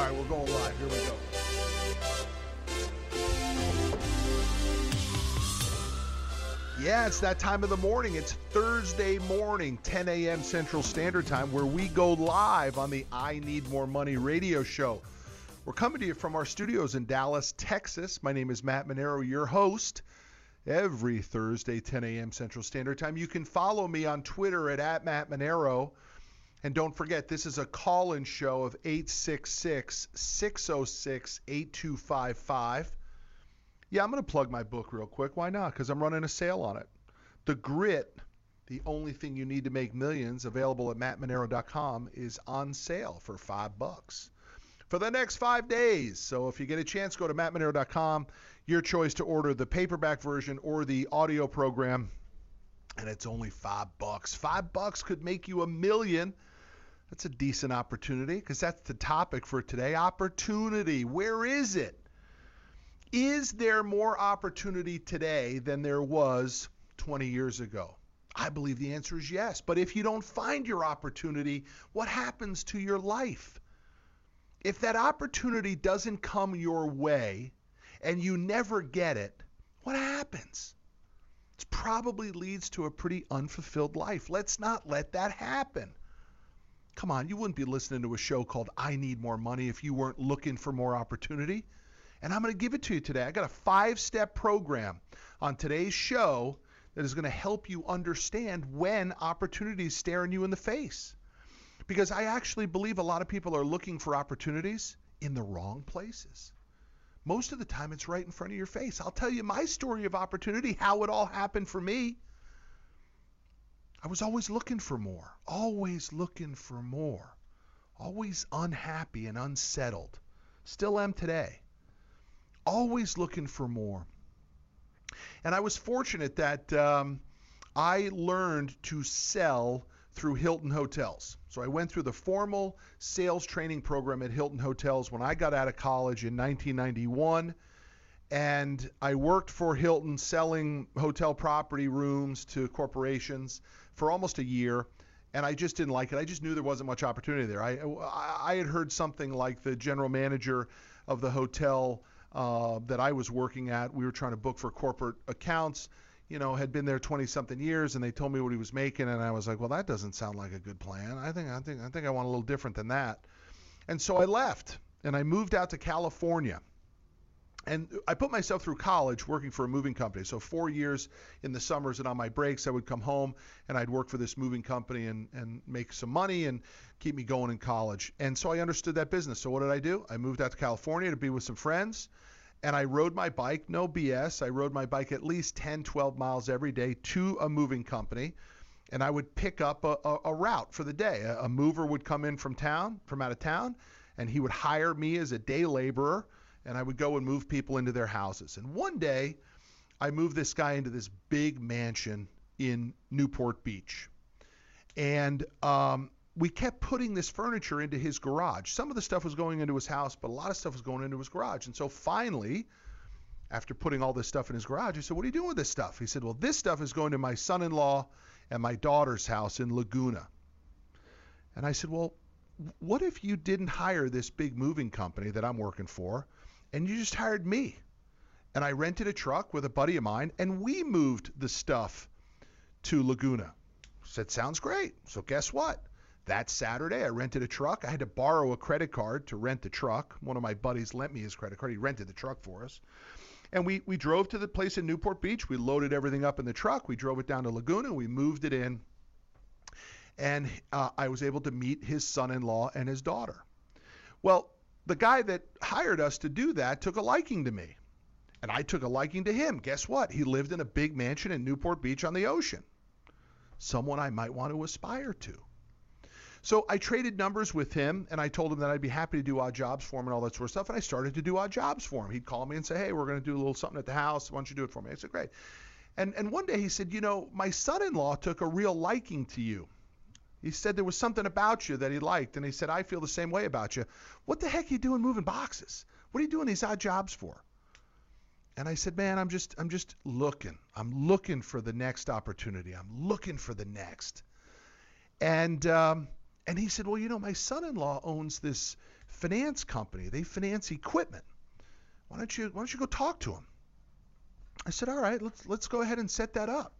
right, we're going live. Here we go. Yeah, it's that time of the morning. It's Thursday morning, 10 a.m. Central Standard Time, where we go live on the I Need More Money radio show. We're coming to you from our studios in Dallas, Texas. My name is Matt Manero, your host. Every Thursday, 10 a.m. Central Standard Time. You can follow me on Twitter at Matt Manero. And don't forget, this is a call-in show of 866-606-8255. Yeah, I'm going to plug my book real quick. Why not? Because I'm running a sale on it. The Grit, the only thing you need to make millions, available at mattmanero.com, is on sale for $5 for the next 5 days. So if you get a chance, go to mattmanero.com. Your choice to order the paperback version or the audio program, and it's only $5. $5 could make you $1 million. That's a decent opportunity, because that's the topic for today. Opportunity. Where is it? Is there more opportunity today than there was 20 years ago? I believe the answer is yes. But if you don't find your opportunity, what happens to your life? If that opportunity doesn't come your way and you never get it, what happens? It probably leads to a pretty unfulfilled life. Let's not let that happen. Come on, you wouldn't be listening to a show called I Need More Money if you weren't looking for more opportunity. And I'm going to give it to you today. I got a 5-step program on today's show that is going to help you understand when opportunity is staring you in the face. Because I actually believe a lot of people are looking for opportunities in the wrong places. Most of the time it's right in front of your face. I'll tell you my story of opportunity, how it all happened for me. I was always looking for more, always unhappy and unsettled. Still am today. Always looking for more. And I was fortunate that I learned to sell through Hilton Hotels. So I went through the formal sales training program at Hilton Hotels when I got out of college in 1991. And I worked for Hilton selling hotel property rooms to corporations for almost a year. And I just didn't like it. I just knew there wasn't much opportunity there. I had heard something like the general manager of the hotel that I was working at, we were trying to book for corporate accounts, had been there 20-something years, and they told me what he was making, and I was like, well, that doesn't sound like a good plan. I think I want a little different than that. And so I left, and I moved out to California. And I put myself through college working for a moving company. So 4 years in the summers and on my breaks, I would come home and I'd work for this moving company and make some money and keep me going in college. And so I understood that business. So what did I do? I moved out to California to be with some friends, and I rode my bike, no BS. I rode my bike at least 10, 12 miles every day to a moving company, and I would pick up a route for the day. A mover would come in from out of town, and he would hire me as a day laborer, and I would go and move people into their houses. And one day, I moved this guy into this big mansion in Newport Beach. And we kept putting this furniture into his garage. Some of the stuff was going into his house, but a lot of stuff was going into his garage. And so finally, after putting all this stuff in his garage, I said, what are you doing with this stuff? He said, well, this stuff is going to my son-in-law and my daughter's house in Laguna. And I said, well, what if you didn't hire this big moving company that I'm working for, and you just hired me? And I rented a truck with a buddy of mine, and we moved the stuff to Laguna. I said, sounds great. So guess what? That Saturday, I rented a truck. I had to borrow a credit card to rent the truck. One of my buddies lent me his credit card. He rented the truck for us. And we drove to the place in Newport Beach. We loaded everything up in the truck. We drove it down to Laguna. We moved it in. And I was able to meet his son-in-law and his daughter. Well, the guy that hired us to do that took a liking to me. And I took a liking to him. Guess what? He lived in a big mansion in Newport Beach on the ocean. Someone I might want to aspire to. So I traded numbers with him, and I told him that I'd be happy to do odd jobs for him and all that sort of stuff. And I started to do odd jobs for him. He'd call me and say, hey, we're going to do a little something at the house. Why don't you do it for me? I said, great. And one day he said, my son-in-law took a real liking to you. He said there was something about you that he liked, and he said, I feel the same way about you. What the heck are you doing moving boxes? What are you doing these odd jobs for? And I said, man, I'm just looking. I'm looking for the next opportunity. I'm looking for the next. And And he said, well, my son-in-law owns this finance company. They finance equipment. Why don't you go talk to him? I said, all right, let's go ahead and set that up.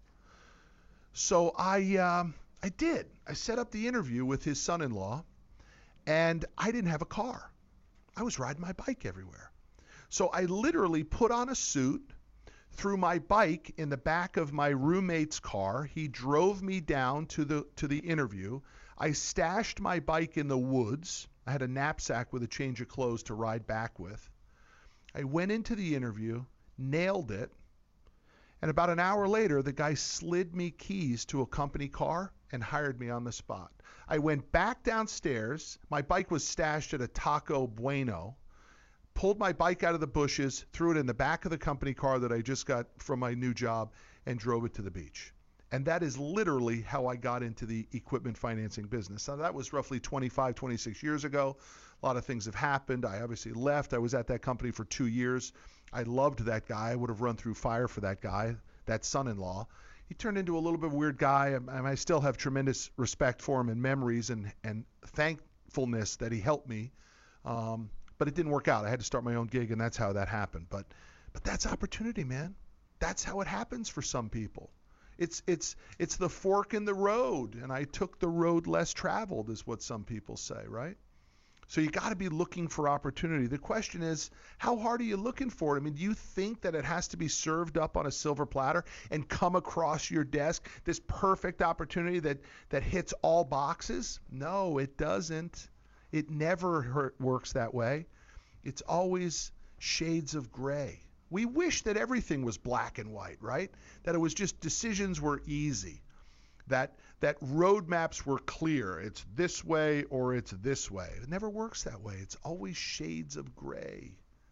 So I did. I set up the interview with his son-in-law, and I didn't have a car. I was riding my bike everywhere. So I literally put on a suit, threw my bike in the back of my roommate's car. He drove me down to the interview. I stashed my bike in the woods. I had a knapsack with a change of clothes to ride back with. I went into the interview, nailed it, and about an hour later, the guy slid me keys to a company car and hired me on the spot. I went back downstairs. My bike was stashed at a Taco Bueno. Pulled my bike out of the bushes, threw it in the back of the company car that I just got from my new job, and drove it to the beach. And that is literally how I got into the equipment financing business. Now, that was roughly 25, 26 years ago. A lot of things have happened. I obviously left. I was at that company for 2 years. I loved that guy. I would have run through fire for that guy, that son-in-law. He turned into a little bit weird guy, and I still have tremendous respect for him and memories and thankfulness that he helped me. But it didn't work out. I had to start my own gig, and that's how that happened. But that's opportunity, man. That's how it happens for some people. It's the fork in the road, and I took the road less traveled, is what some people say, right? So you got to be looking for opportunity. The question is, how hard are you looking for it? I mean, do you think that it has to be served up on a silver platter and come across your desk, this perfect opportunity that hits all boxes? No, it doesn't. It never works that way. It's always shades of gray. We wish that everything was black and white, right? That it was just decisions were easy. That roadmaps were clear. It's this way or it's this way. It never works that way. It's always shades of gray.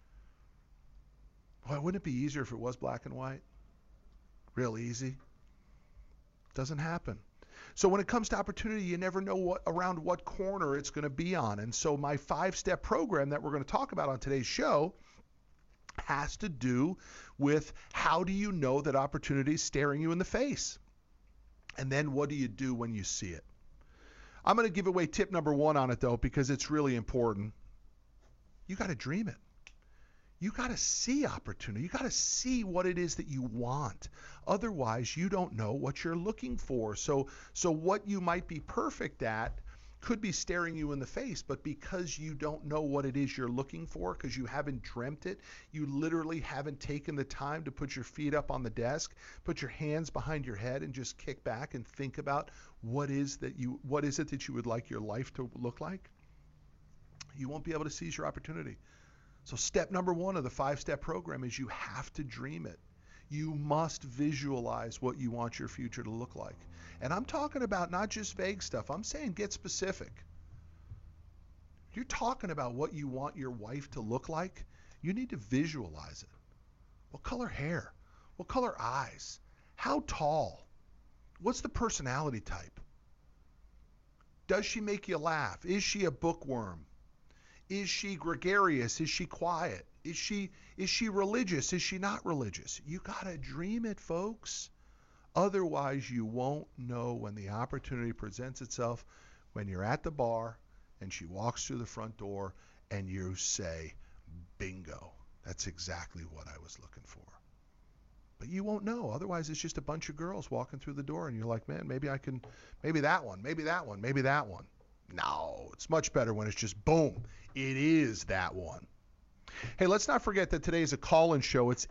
Boy, wouldn't it be easier if it was black and white? Real easy. Doesn't happen. So when it comes to opportunity, you never know around what corner it's going to be on. And so my 5-step program that we're going to talk about on today's show has to do with how do you know that opportunity is staring you in the face? And then what do you do when you see it? I'm going to give away tip number 1 on it, though, because it's really important. You got to dream it. You got to see opportunity. You got to see what it is that you want. Otherwise, you don't know what you're looking for. So what you might be perfect at could be staring you in the face, but because you don't know what it is you're looking for, because you haven't dreamt it, you literally haven't taken the time to put your feet up on the desk, put your hands behind your head, and just kick back and think about what is it that you would like your life to look like, you won't be able to seize your opportunity. So step number 1 of the 5-step program is you have to dream it. You must visualize what you want your future to look like. And I'm talking about not just vague stuff. I'm saying get specific. You're talking about what you want your wife to look like. You need to visualize it. What color hair? What color eyes? How tall? What's the personality type? Does she make you laugh? Is she a bookworm? Is she gregarious? Is she quiet? Is she religious? Is she not religious? You got to dream it, folks. Otherwise, you won't know when the opportunity presents itself, when you're at the bar and she walks through the front door and you say, bingo, that's exactly what I was looking for. But you won't know. Otherwise, it's just a bunch of girls walking through the door and you're like, man, maybe that one, maybe that one, maybe that one. No, it's much better when it's just boom, it is that one. Hey, let's not forget that today is a call-in show. It's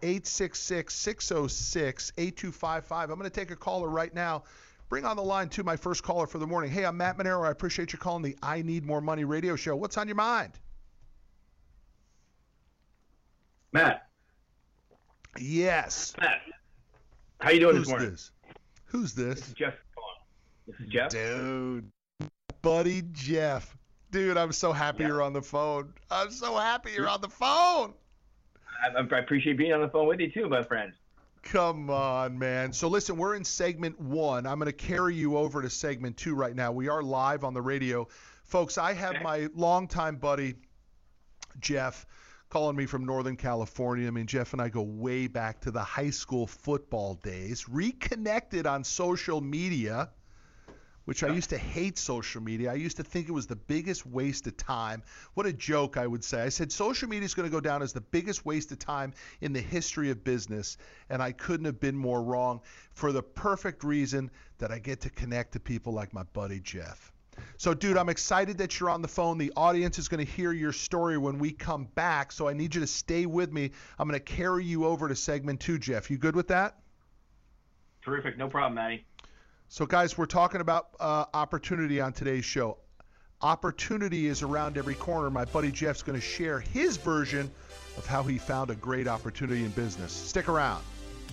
866-606-8255. I'm going to take a caller right now. Bring on the line to my first caller for the morning. Hey, I'm Matt Manero. I appreciate you calling the I Need More Money radio show. What's on your mind? Matt. Yes. Matt. How you doing this morning? Who's this? This is Jeff calling. This is Jeff. Dude. Buddy Jeff. Dude, I'm so happy you're on the phone. I'm so happy you're on the phone. I appreciate being on the phone with you too, my friend. Come on, man. So listen, we're in segment 1. I'm going to carry you over to segment 2 right now. We are live on the radio. Folks, I have my longtime buddy, Jeff, calling me from Northern California. I mean, Jeff and I go way back to the high school football days, reconnected on social media. which I used to hate social media. I used to think it was the biggest waste of time. What a joke, I would say. I said social media is going to go down as the biggest waste of time in the history of business, and I couldn't have been more wrong for the perfect reason that I get to connect to people like my buddy Jeff. So, dude, I'm excited that you're on the phone. The audience is going to hear your story when we come back, so I need you to stay with me. I'm going to carry you over to segment 2, Jeff. You good with that? Terrific. No problem, Matty. So, guys, we're talking about opportunity on today's show. Opportunity is around every corner. My buddy Jeff's going to share his version of how he found a great opportunity in business. Stick around.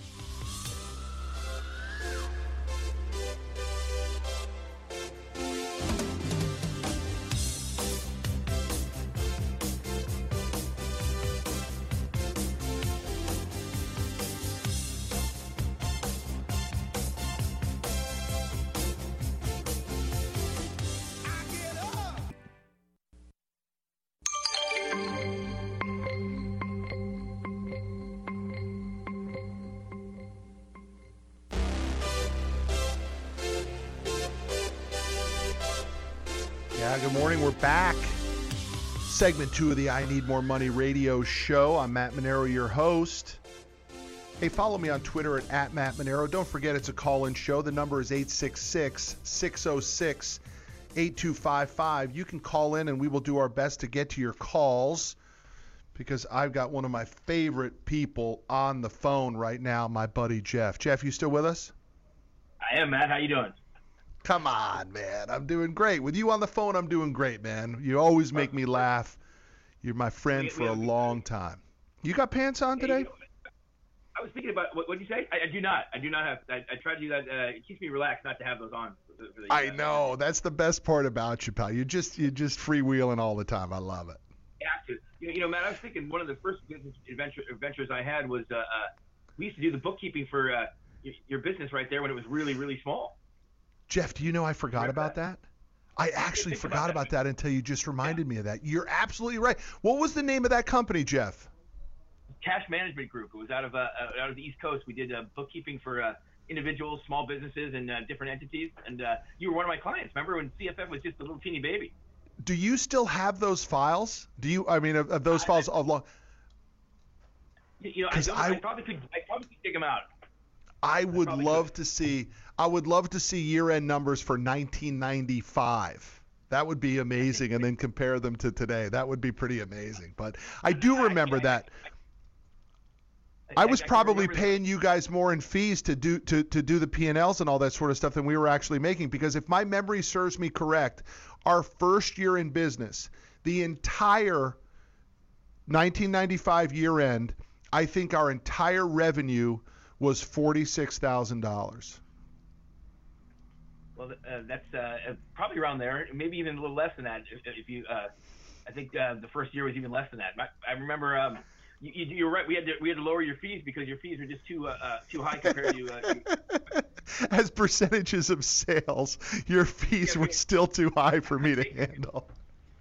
Good morning. We're back. Segment 2 of the I Need More Money radio show. I'm Matt Manero, your host. Hey, follow me on Twitter at Matt Manero. Don't forget it's a call-in show. The number is 866-606-8255. You can call in and we will do our best to get to your calls because I've got one of my favorite people on the phone right now, my buddy Jeff. Jeff, you still with us? I am, Matt. How you doing? Come on, man. I'm doing great. With you on the phone, I'm doing great, man. You always make me laugh. You're my friend for a long time. You got pants on today? I was thinking about what did you say? I do not. I do not have. I try to do that. It keeps me relaxed not to have those on. I know. That's the best part about you, pal. You're just freewheeling all the time. I love it. Yeah, you know, Matt. I was thinking one of the first business adventures I had was we used to do the bookkeeping for your business right there when it was really, really small. Jeff, do you know I forgot about that? I actually forgot about that until you just reminded me of that. You're absolutely right. What was the name of that company, Jeff? Cash Management Group. It was out of the East Coast. We did bookkeeping for individuals, small businesses, and different entities. And you were one of my clients. Remember when CFF was just a little teeny baby? Do you still have those files? Do you? I mean, of those files of long? You know, I probably could dig them out. I would love to see year-end numbers for 1995. That would be amazing, and then compare them to today. That would be pretty amazing. But I do remember that. I was probably paying you guys more in fees to do the P&Ls and all that sort of stuff than we were actually making. Because if my memory serves me correct, our first year in business, the entire 1995 year-end, I think our entire revenue was $46,000. Well, that's probably around there, maybe even a little less than that. If you, I think the first year was even less than that. I remember you're right. We had to lower your fees because your fees were just too high compared to. As percentages of sales, your fees were still too high for me to handle.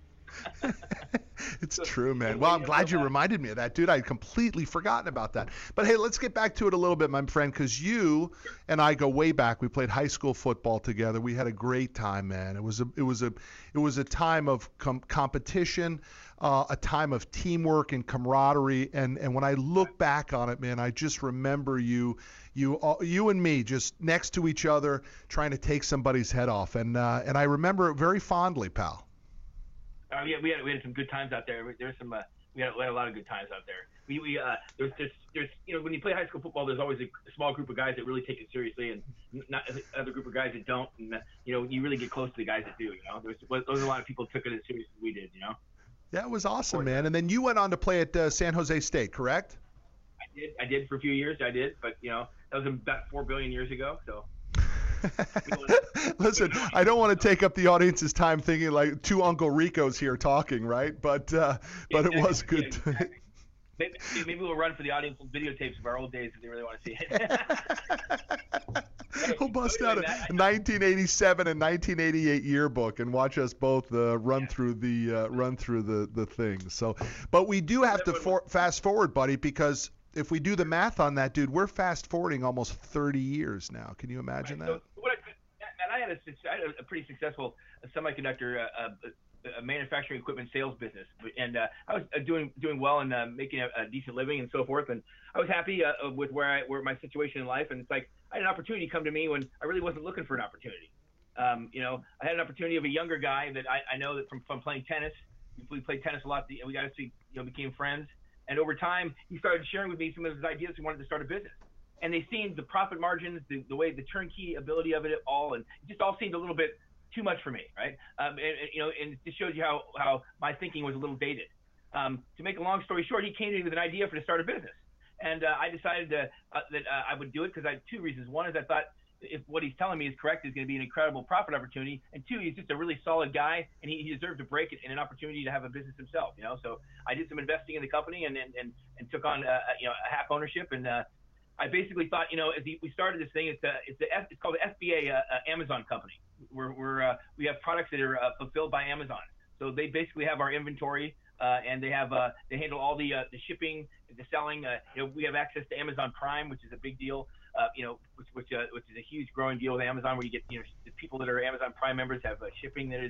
It's true, man. Well, I'm glad you reminded me of that, dude. I'd completely forgotten about that. But hey, let's get back to it a little bit, my friend, because you and I go way back. We played high school football together. We had a great time, man. It was a time of competition, a time of teamwork and camaraderie. And when I look back on it, man, I just remember you and me just next to each other trying to take somebody's head off. And I remember it very fondly, pal. Yeah, we had some good times out there. There's some we had a lot of good times out there. There's you know, when you play high school football, there's always a small group of guys that really take it seriously, and not another group of guys that don't. And you know, you really get close to the guys that do. You know, there's a lot of people who took it as serious as we did. You know. Yeah, it was awesome, man. And then you went on to play at San Jose State, correct? I did for a few years. I did, but you know, that was about 4 billion years ago. So. Listen, I don't want to take up the audience's time thinking like two Uncle Ricos here talking, right? But it was good. Yeah, maybe we'll run for the audience some videotapes of our old days if they really want to see it. We'll bust out a 1987 and 1988 yearbook and watch us both run through the things. So, but we do have to fast forward, buddy, because if we do the math on that, dude, we're fast forwarding almost 30 years now. Can you imagine that? So Matt, had a pretty successful semiconductor a manufacturing equipment sales business, and I was doing well and making a decent living and so forth, and I was happy with where my situation in life, and it's like I had an opportunity come to me when I really wasn't looking for an opportunity. I had an opportunity of a younger guy that I know that from playing tennis. We played tennis a lot. We got to became friends, and over time he started sharing with me some of his ideas. He wanted to start a business, and they seemed the profit margins, the way the turnkey ability of it all, and it just all seemed a little bit too much for me, right? And it just shows you how my thinking was a little dated. To make a long story short, he came to me with an idea to start a business, and I decided that I would do it because I had two reasons. One is I thought if what he's telling me is correct, it's going to be an incredible profit opportunity, and two, he's just a really solid guy, and he deserved a break and an opportunity to have a business himself. So I did some investing in the company and took on a half ownership, and I basically thought, as we started this thing, it's called the FBA Amazon company. We have products that are fulfilled by Amazon. So they basically have our inventory, and they handle all the shipping, the selling. We have access to Amazon Prime, which is a big deal. Which is a huge growing deal with Amazon, where you get the people that are Amazon Prime members have shipping that is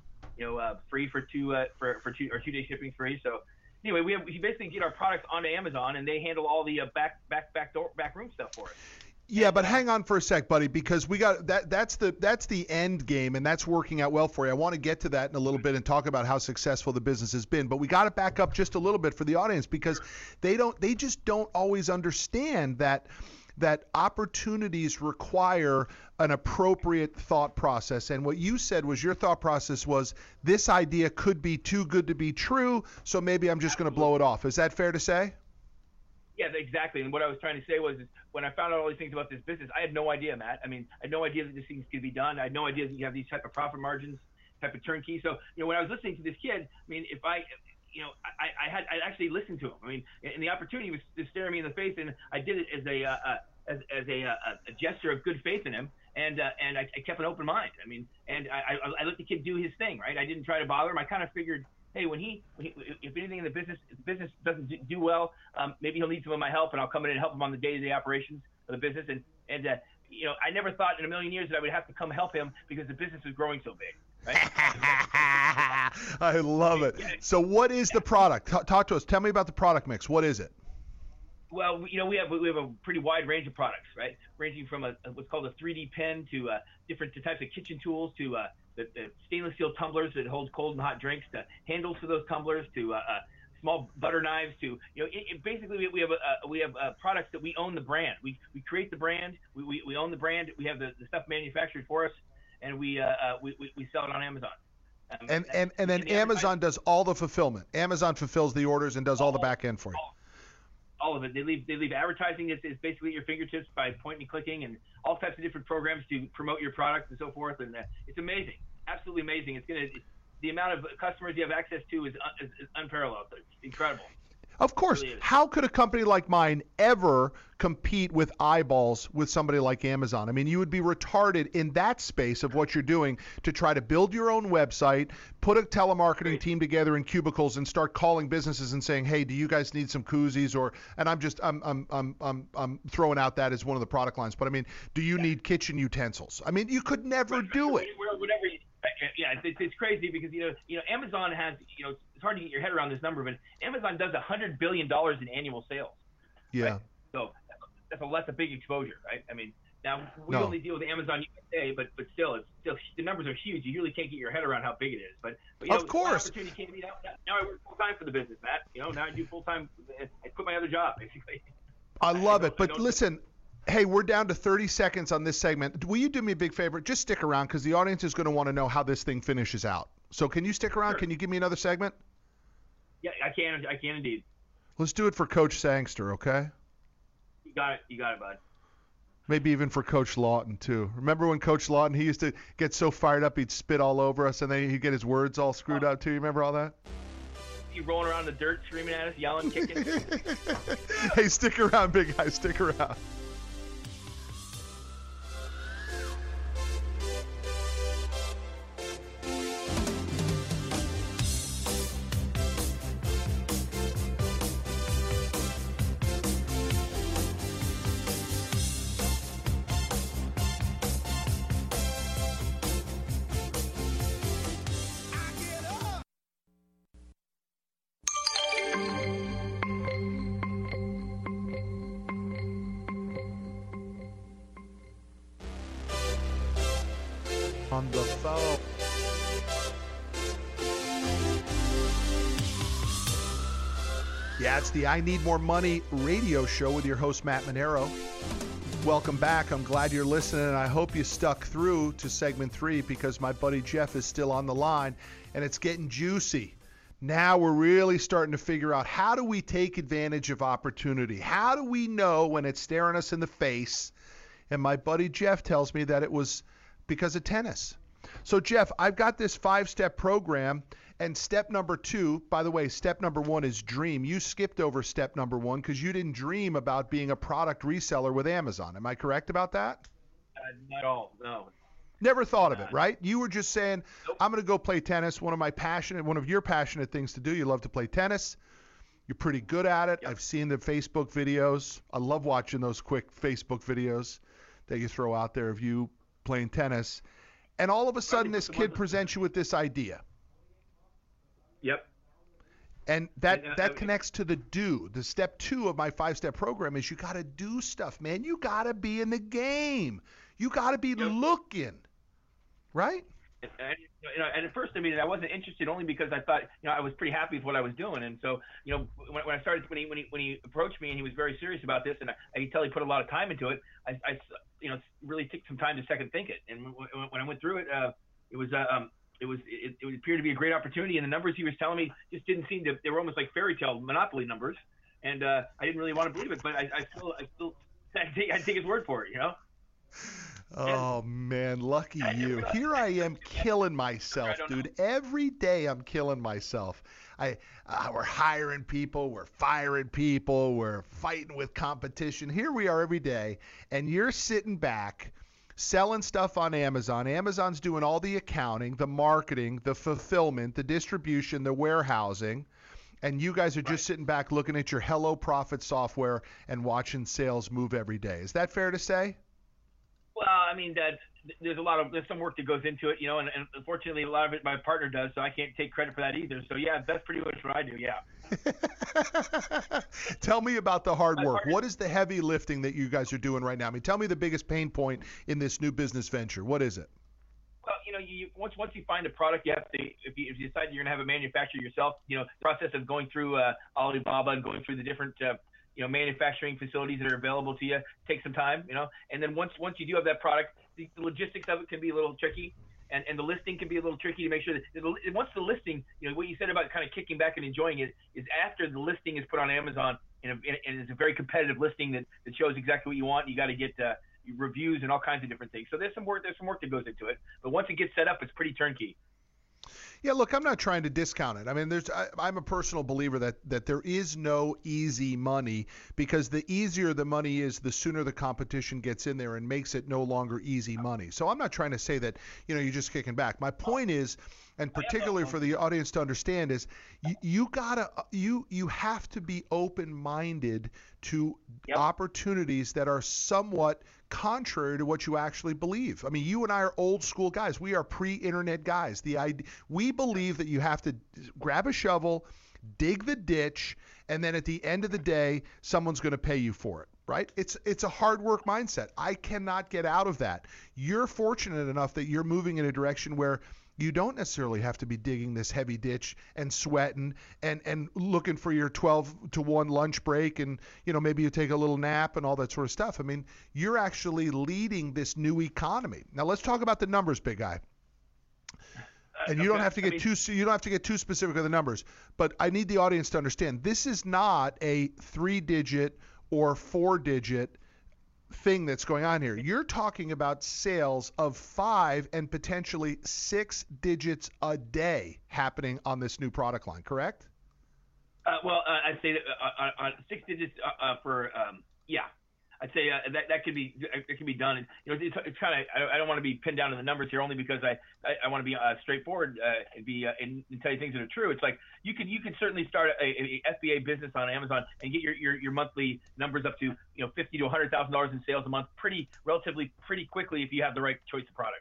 free for 2-day shipping free. So anyway, we basically get our products onto Amazon, and they handle all the back room stuff for us. Yeah, but hang on for a sec, buddy, because we got that's the end game, and that's working out well for you. I want to get to that in a little bit and talk about how successful the business has been, but we got to back up just a little bit for the audience, because they just don't always understand that opportunities require an appropriate thought process. And what you said was your thought process was, this idea could be too good to be true, so maybe I'm just going to blow it off. Is that fair to say? Yeah, exactly. And what I was trying to say was, when I found out all these things about this business, I had no idea, Matt. I had no idea that these things could be done. I had no idea that you have these type of profit margins, type of turnkey. So, when I was listening to this kid, if I actually listened to him. And the opportunity was staring me in the face, and I did it as a gesture of good faith in him, and I kept an open mind. And I let the kid do his thing, right? I didn't try to bother him. I kind of figured, hey, if anything in the business doesn't do well, maybe he'll need some of my help, and I'll come in and help him on the day-to-day operations of the business. And I never thought in a million years that I would have to come help him because the business was growing so big. Right? I love it. So what is the product? Talk to us. Tell me about the product mix. What is it? Well, we have a pretty wide range of products, right? Ranging from what's called a 3D pen to different types of kitchen tools to the stainless steel tumblers that hold cold and hot drinks, to handles for those tumblers, to small butter knives, to basically we have products that we own the brand. We create the brand. We own the brand. We have the stuff manufactured for us, and we sell it on Amazon. And then Amazon does all the fulfillment. Amazon fulfills the orders and does all the back end for you. All of it. They leave advertising that's basically at your fingertips by pointing and clicking, and all types of different programs to promote your products and so forth. And it's amazing, absolutely amazing. The amount of customers you have access to is unparalleled. It's incredible. Of course. Really, how could a company like mine ever compete with eyeballs with somebody like Amazon? You would be retarded in that space of what you're doing to try to build your own website, put a telemarketing team together in cubicles, and start calling businesses and saying, "Hey, do you guys need some koozies?" And I'm throwing out that as one of the product lines. But do you need kitchen utensils? You could never do it. Whatever. Yeah, it's crazy because Amazon has it's hard to get your head around this number, but Amazon does $100 billion in annual sales. Yeah. Right? So that's a big exposure, right? Now we only deal with Amazon USA, but still the numbers are huge. You really can't get your head around how big it is. But of course, opportunity came to me now I work full time for the business, Matt. Now I do full time. I quit my other job basically. I love it, but listen. Hey, we're down to 30 seconds on this segment. Will you do me a big favor? Just stick around, because the audience is going to want to know how this thing finishes out. So can you stick around? Sure. Can you give me another segment? Yeah, I can indeed. Let's do it for Coach Sangster, okay? You got it, bud. Maybe even for Coach Lawton, too. Remember when Coach Lawton, he used to get so fired up he'd spit all over us, and then he'd get his words all screwed up, too? You remember all that? You rolling around in the dirt, screaming at us, yelling, kicking. Hey, stick around, big guy. Stick around. on the phone. Yeah, it's the I Need More Money radio show with your host, Matt Manero. Welcome back. I'm glad you're listening, and I hope you stuck through to segment 3 because my buddy Jeff is still on the line, and it's getting juicy. Now we're really starting to figure out, how do we take advantage of opportunity? How do we know when it's staring us in the face? And my buddy Jeff tells me that it was because of tennis. So Jeff, I've got this 5-step program, and step number 2, by the way, step number 1 is dream. You skipped over step number 1 because you didn't dream about being a product reseller with Amazon. Am I correct about that? Not at all, no. Never thought of it, right? You were just saying, nope. I'm going to go play tennis. One of your passionate things to do. You love to play tennis. You're pretty good at it. Yep. I've seen the Facebook videos. I love watching those quick Facebook videos that you throw out there of you playing tennis. And all of a sudden, this kid presents you with this idea. Yep. And that connects to the do. The step 2 of my 5-step program is you got to do stuff, man. You got to be in the game. You got to be looking, right? And at first, I mean, I wasn't interested only because I thought, I was pretty happy with what I was doing. And so, when I started, when he approached me and he was very serious about this, and I could tell he put a lot of time into it, I really took some time to second think it. And when I went through it, it appeared to be a great opportunity, and the numbers he was telling me just didn't seem to. They were almost like fairy tale Monopoly numbers, and I didn't really want to believe it, but I still take his word for it, Oh man, lucky you. Here I am killing myself, dude. Every day I'm killing myself. We're hiring people, we're firing people, we're fighting with competition. Here we are every day, and you're sitting back selling stuff on Amazon. Amazon's doing all the accounting, the marketing, the fulfillment, the distribution, the warehousing, and you guys are just sitting back looking at your Hello Profit software and watching sales move every day. Is that fair to say? Well, I mean, there's some work that goes into it, and unfortunately a lot of it my partner does, so I can't take credit for that either. So yeah, that's pretty much what I do. Yeah. Tell me about the hard work. What is the heavy lifting that you guys are doing right now? I mean, tell me the biggest pain point in this new business venture. What is it? Well, once you find a product, you have to, if you decide you're going to have a manufacturer yourself, the process of going through Alibaba and going through the different manufacturing facilities that are available to you takes some time, and then once you do have that product, the logistics of it can be a little tricky, and the listing can be a little tricky to make sure that once the listing, what you said about kind of kicking back and enjoying it is after the listing is put on Amazon and it's a very competitive listing that shows exactly what you want. You got to get reviews and all kinds of different things. So there's some work that goes into it, but once it gets set up, it's pretty turnkey. Yeah, look, I'm not trying to discount it. I mean, I'm a personal believer that there is no easy money, because the easier the money is, the sooner the competition gets in there and makes it no longer easy money. So I'm not trying to say that, you're just kicking back. My point is, and particularly for the audience to understand, is you have to be open-minded to opportunities that are somewhat contrary to what you actually believe. I mean, you and I are old school guys. We are pre-internet guys. We believe that you have to grab a shovel, dig the ditch, and then at the end of the day, someone's going to pay you for it, right? It's a hard work mindset. I cannot get out of that. You're fortunate enough that you're moving in a direction where you don't necessarily have to be digging this heavy ditch and sweating and looking for your 12-to-1 lunch break, and maybe you take a little nap and all that sort of stuff. I mean, you're actually leading this new economy. Now let's talk about the numbers, big guy. And you don't have to get too specific with the numbers, but I need the audience to understand this is not a 3-digit or 4-digit thing that's going on here. You're talking about sales of 5 and potentially 6 digits a day happening on this new product line, correct? I'd say that 6 digits for I'd say that could be done. And, it's kind of, I don't want to be pinned down to the numbers here, only because I want to be straightforward and tell you things that are true. It's like you can certainly start a FBA business on Amazon and get your monthly numbers up to $50,000 to $100,000 in sales a month relatively pretty quickly if you have the right choice of products.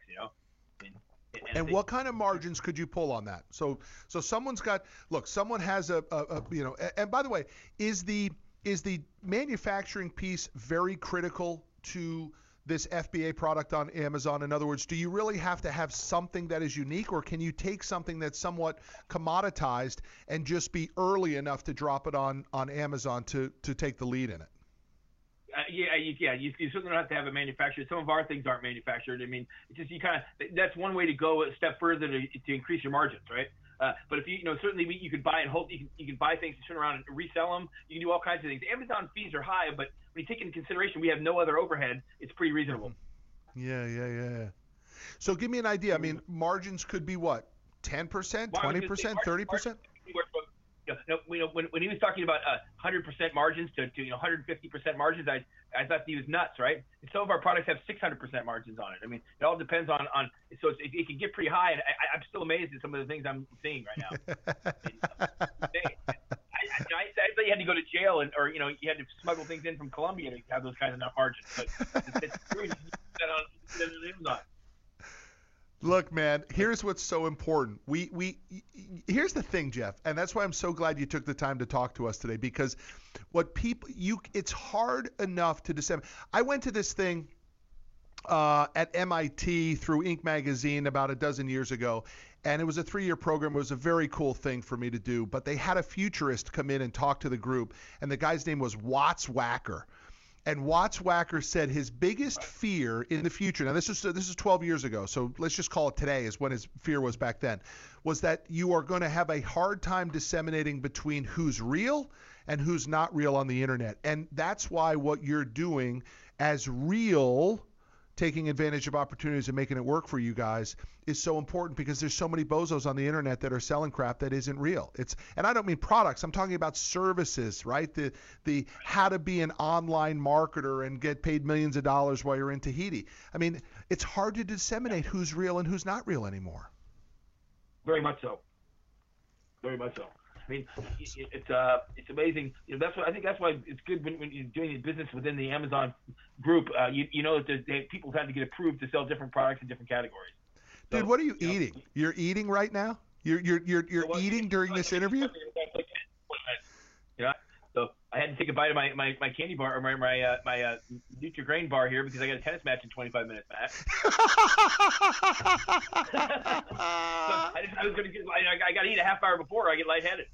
And what kind of margins could you pull on that? So someone has and by the way, is the manufacturing piece very critical to this FBA product on Amazon? In other words, do you really have to have something that is unique, or can you take something that's somewhat commoditized and just be early enough to drop it on Amazon to take the lead in it? You certainly don't have to have it manufactured. Some of our things aren't manufactured. I mean, it's just that's one way to go a step further to increase your margins, right? But if certainly you could buy and hope you can buy things and turn around and resell them. You can do all kinds of things. Amazon fees are high, but when you take into consideration we have no other overhead, it's pretty reasonable. Yeah. So give me an idea. I mean, margins could be what? 10%, 20%, 30%? When he was talking about 100% margins to 150% margins, I thought he was nuts, right? And some of our products have 600% margins on it. I mean, it all depends on so it can get pretty high, and I'm still amazed at some of the things I'm seeing right now. I thought you had to go to jail or you had to smuggle things in from Colombia to have those kinds of margins. But it's true. You can put that on Amazon. Look, man, here's what's so important. Here's the thing, Jeff, and that's why I'm so glad you took the time to talk to us today, because it's hard enough to disseminate. I went to this thing at MIT through Inc. magazine about a dozen years ago, and it was a 3-year program. It was a very cool thing for me to do, but they had a futurist come in and talk to the group, and the guy's name was Watts Wacker. And Watts Wacker said his biggest fear in the future, now this is 12 years ago, so let's just call it today is when his fear was back then, was that you are going to have a hard time disseminating between who's real and who's not real on the internet. And that's why what you're doing as real, taking advantage of opportunities and making it work for you guys, is so important, because there's so many bozos on the internet that are selling crap that isn't real. And I don't mean products. I'm talking about services, right? The how to be an online marketer and get paid millions of dollars while you're in Tahiti. I mean, it's hard to disseminate who's real and who's not real anymore. Very much so. Very much so. I mean, it's amazing. That's why I think that's why it's good when you're doing business within the Amazon group. That people have to get approved to sell different products in different categories. So, dude, what are you eating? You're eating right now? You're eating during this interview? Yeah. So I had to take a bite of my candy bar or my Nutri-Grain bar here because I got a tennis match in 25 minutes, Matt. So I got to eat a half hour before or I get lightheaded.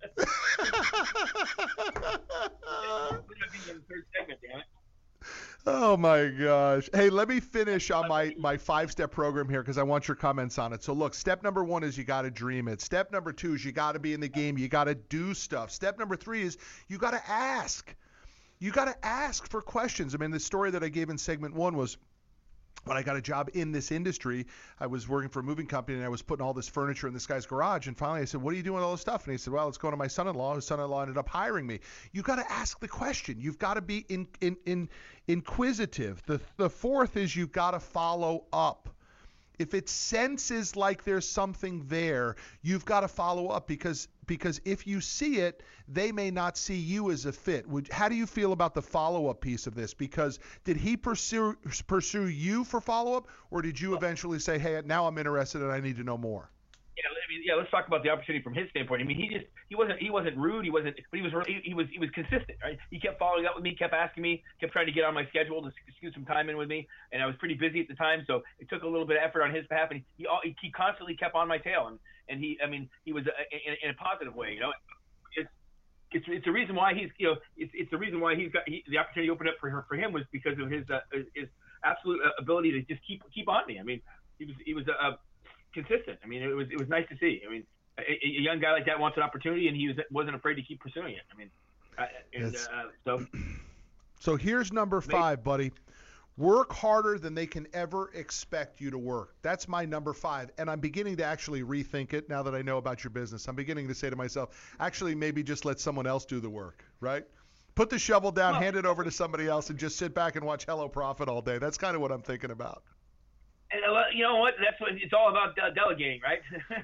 Third segment, damn it. Oh my gosh. Hey, let me finish on my 5-step program here because I want your comments on it. So look, step number 1 is you got to dream it. Step number 2 is you got to be in the game. You got to do stuff. Step number 3 is you got to ask. You got to ask for questions. I mean, the story that I gave in segment 1 was when I got a job in this industry. I was working for a moving company and I was putting all this furniture in this guy's garage. And finally I said, what are you doing with all this stuff? And he said, well, it's going to my son-in-law. His son-in-law ended up hiring me. You got to ask the question. You've got to be inquisitive. The fourth is you've got to follow up. If it senses like there's something there, you've got to follow up because if you see it, they may not see you as a fit. How do you feel about the follow-up piece of this? Because did he pursue you for follow-up, or did you eventually say, hey, now I'm interested and I need to know more? Let's talk about the opportunity from his standpoint. I mean, he wasn't rude. He was consistent, right? He kept following up with me, kept asking me, kept trying to get on my schedule to scoot some time in with me, and I was pretty busy at the time, so it took a little bit of effort on his behalf, and he constantly kept on my tail, and he was in a positive way, It's the reason why it's the reason why he's got the opportunity opened up for him was because of his absolute ability to just keep on me. I mean, he was consistent. I mean, it was nice to see. I mean, a young guy like that wants an opportunity, and he wasn't afraid to keep pursuing it. I mean, so here's number 5, buddy. Work harder than they can ever expect you to work. That's my number 5, and I'm beginning to actually rethink it now that I know about your business. I'm beginning to say to myself, actually, maybe just let someone else do the work, right? Put the shovel down, hand it over to somebody else, and just sit back and watch Hello Profit all day. That's kind of what I'm thinking about. And you know what? That's what it's all about, delegating, right?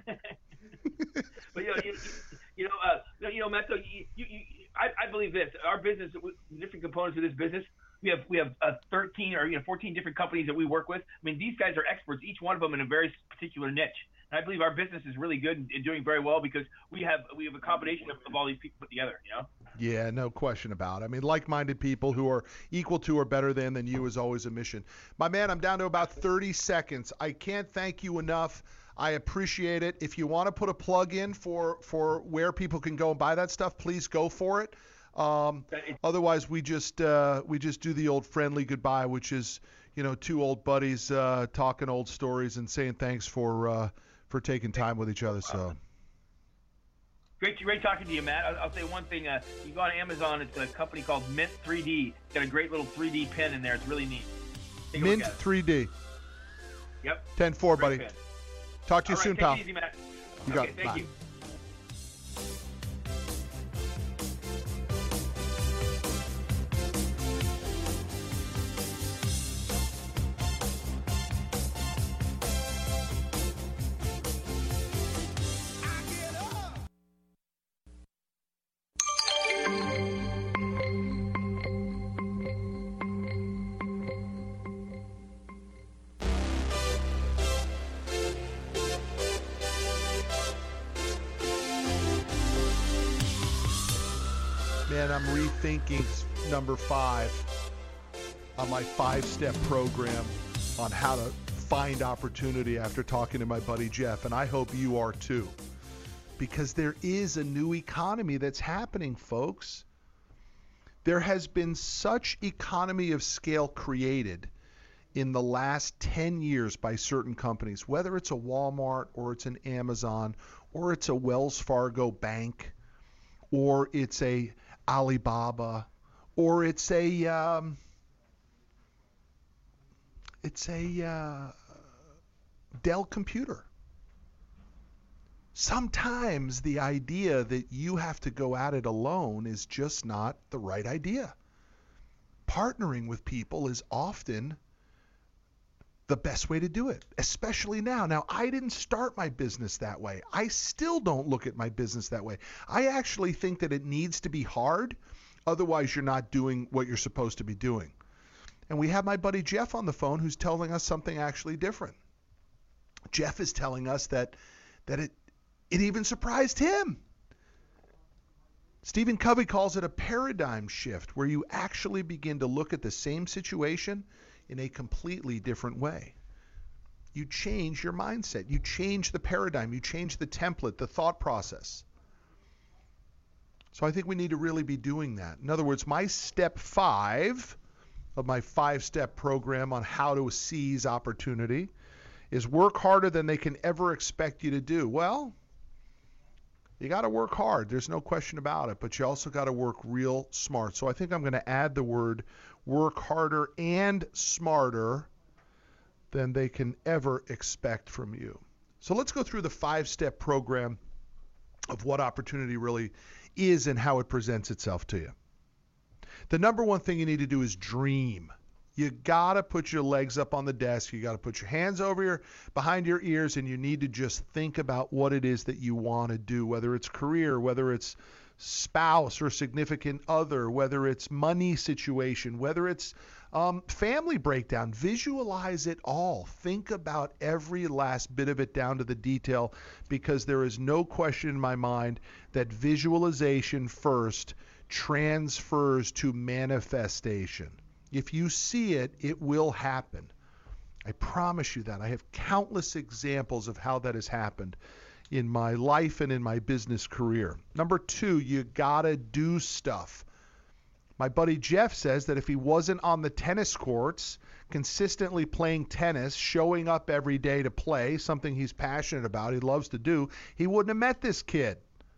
But Matt, I believe this. Our business, different components of this business. We have 13 or 14 different companies that we work with. I mean, these guys are experts, each one of them in a very particular niche. And I believe our business is really good and doing very well because we have a combination of all these people put together. Yeah, no question about it. I mean, like-minded people who are equal to or better than you is always a mission. My man, I'm down to about 30 seconds. I can't thank you enough. I appreciate it. If you want to put a plug in for where people can go and buy that stuff, please go for it. Otherwise, we just do the old friendly goodbye, which is, two old buddies talking old stories and saying thanks for taking time with each other. So. Great talking to you, Matt. I'll say one thing. You go on Amazon. It's a company called Mint 3D. It's got a great little 3D pen in there. It's really neat. Mint 3D. Yep. 10-4, buddy. Pen. Talk to you soon, pal. Take it easy, Matt. You got it. Thank Bye. you. Man, I'm rethinking number 5 on my 5-step program on how to find opportunity after talking to my buddy Jeff, and I hope you are too. Because there is a new economy that's happening, folks. There has been such economy of scale created in the last 10 years by certain companies, whether it's a Walmart or it's an Amazon or it's a Wells Fargo bank or it's a Alibaba, or it's a Dell computer. Sometimes the idea that you have to go at it alone is just not the right idea. Partnering with people is often the best way to do it, especially now. Now, I didn't start my business that way. I still don't look at my business that way. I actually think that it needs to be hard. Otherwise, you're not doing what you're supposed to be doing. And we have my buddy Jeff on the phone who's telling us something actually different. Jeff is telling us that it even surprised him. Stephen Covey calls it a paradigm shift, where you actually begin to look at the same situation in a completely different way. You change your mindset. You change the paradigm. You change the template, the thought process. So I think we need to really be doing that. In other words, my step 5 of my 5-step program on how to seize opportunity is work harder than they can ever expect you to do. Well, you got to work hard. There's no question about it. But you also got to work real smart. So I think I'm going to add the word work harder and smarter than they can ever expect from you. So let's go through the 5-step program of what opportunity really is and how it presents itself to you. The number one thing you need to do is dream. You got to put your legs up on the desk. You got to put your hands behind your ears, and you need to just think about what it is that you want to do, whether it's career, whether it's spouse or significant other, whether it's money situation, whether it's family breakdown. Visualize it all. Think about every last bit of it down to the detail, because there is no question in my mind that visualization first transfers to manifestation. If you see it, it will happen. I promise you that. I have countless examples of how that has happened in my life and in my business career. Number 2, you gotta do stuff. My buddy Jeff says that if he wasn't on the tennis courts, consistently playing tennis, showing up every day to play, something he's passionate about, he loves to do, he wouldn't have met this kid.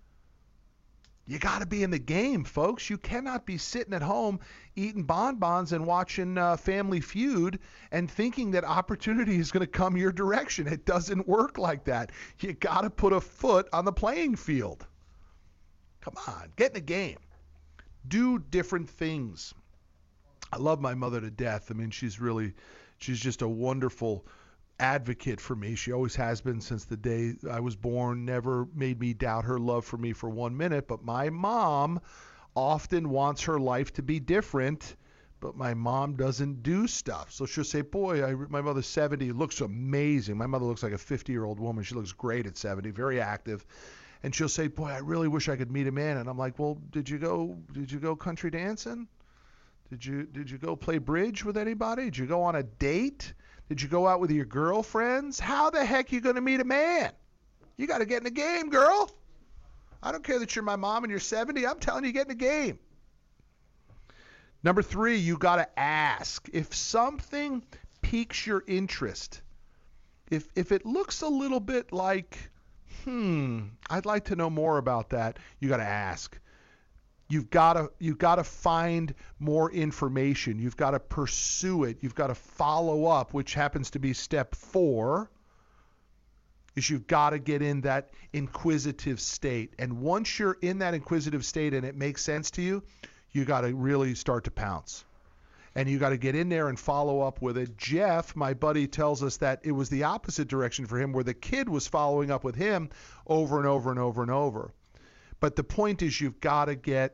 You got to be in the game, folks. You cannot be sitting at home eating bonbons and watching Family Feud and thinking that opportunity is going to come your direction. It doesn't work like that. You got to put a foot on the playing field. Come on, get in the game. Do different things. I love my mother to death. I mean, she's just a wonderful advocate for me. She always has been since the day I was born, never made me doubt her love for me for 1 minute. But my mom often wants her life to be different, but my mom doesn't do stuff. So she'll say, boy, my mother's 70, looks amazing. My mother looks like a 50-year-old woman. She looks great at 70, very active. And she'll say, boy, I really wish I could meet a man. And I'm like, well, did you go country dancing? Did you go play bridge with anybody? Did you go on a date? Did you go out with your girlfriends? How the heck are you going to meet a man? You got to get in the game, girl. I don't care that you're my mom and you're 70. I'm telling you, get in the game. Number 3, you got to ask. If something piques your interest, if it looks a little bit like, I'd like to know more about that, you got to ask. You've got to find more information. You've got to pursue it. You've got to follow up, which happens to be step 4, is you've got to get in that inquisitive state. And once you're in that inquisitive state and it makes sense to you, you got to really start to pounce. And you got to get in there and follow up with it. Jeff, my buddy, tells us that it was the opposite direction for him, where the kid was following up with him over and over and over and over. But the point is, you've got to get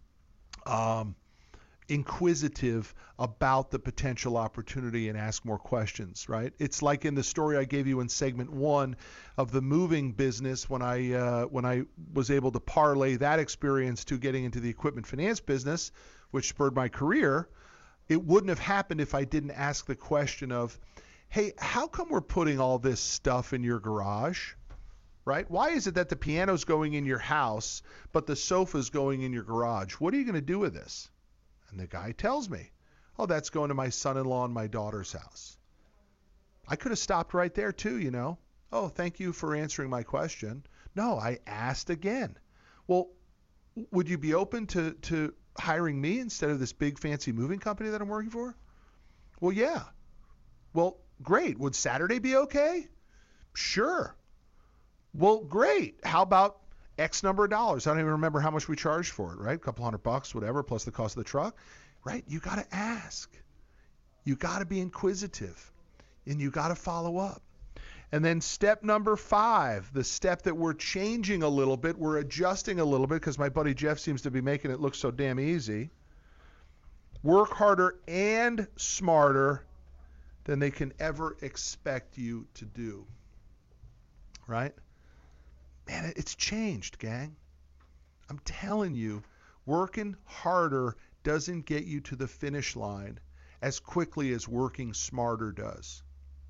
inquisitive about the potential opportunity and ask more questions, right? It's like in the story I gave you in segment 1 of the moving business, when I was able to parlay that experience to getting into the equipment finance business, which spurred my career. It wouldn't have happened if I didn't ask the question of, hey, how come we're putting all this stuff in your garage? Right? Why is it that the piano's going in your house, but the sofa's going in your garage? What are you going to do with this? And the guy tells me, oh, that's going to my son-in-law and my daughter's house. I could have stopped right there too, you know. Oh, thank you for answering my question. No, I asked again. Well, would you be open to hiring me instead of this big fancy moving company that I'm working for? Well, yeah. Well, great. Would Saturday be okay? Sure. Well, great. How about X number of dollars? I don't even remember how much we charged for it, right? A couple $100, whatever, plus the cost of the truck, right? You got to ask. You got to be inquisitive, and you got to follow up. And then step number 5, the step that we're changing a little bit, we're adjusting a little bit because my buddy Jeff seems to be making it look so damn easy. Work harder and smarter than they can ever expect you to do, right? Man, it's changed, gang. I'm telling you, working harder doesn't get you to the finish line as quickly as working smarter does.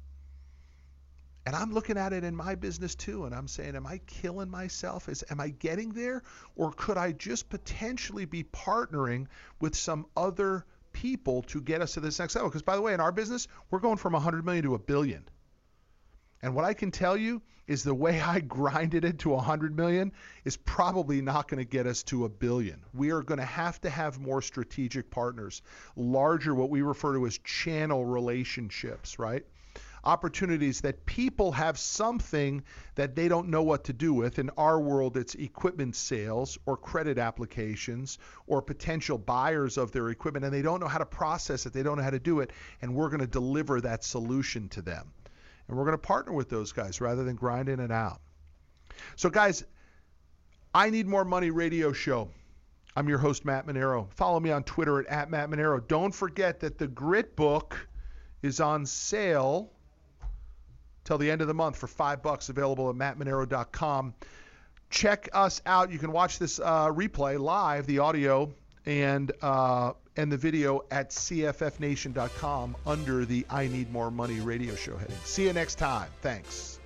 And I'm looking at it in my business too, and I'm saying, am I killing myself? Am I getting there? Or could I just potentially be partnering with some other people to get us to this next level? Because by the way, in our business, we're going from 100 million to $1 billion. And what I can tell you is the way I grinded it to 100 million is probably not going to get us to $1 billion. We are going to have more strategic partners, larger, what we refer to as channel relationships, right? Opportunities that people have something that they don't know what to do with. In our world, it's equipment sales or credit applications or potential buyers of their equipment, and they don't know how to process it. They don't know how to do it, and we're going to deliver that solution to them. And we're going to partner with those guys rather than grinding it out. So guys, I Need More Money radio show. I'm your host, Matt Manero. Follow me on Twitter at Matt Manero. Don't forget that the Grit book is on sale till the end of the month for $5, available at mattmanero.com. Check us out. You can watch this replay live, the audio and the video at cffnation.com under the I Need More Money radio show heading. See you next time. Thanks.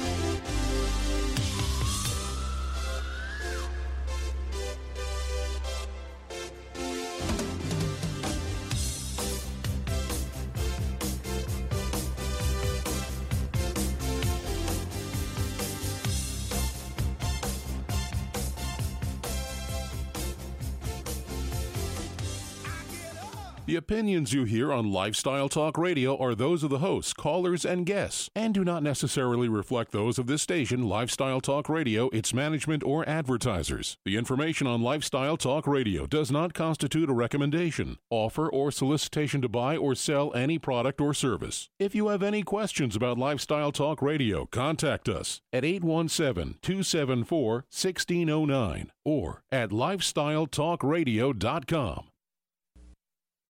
The opinions you hear on Lifestyle Talk Radio are those of the hosts, callers, and guests, and do not necessarily reflect those of this station, Lifestyle Talk Radio, its management, or advertisers. The information on Lifestyle Talk Radio does not constitute a recommendation, offer, or solicitation to buy or sell any product or service. If you have any questions about Lifestyle Talk Radio, contact us at 817-274-1609 or at lifestyletalkradio.com.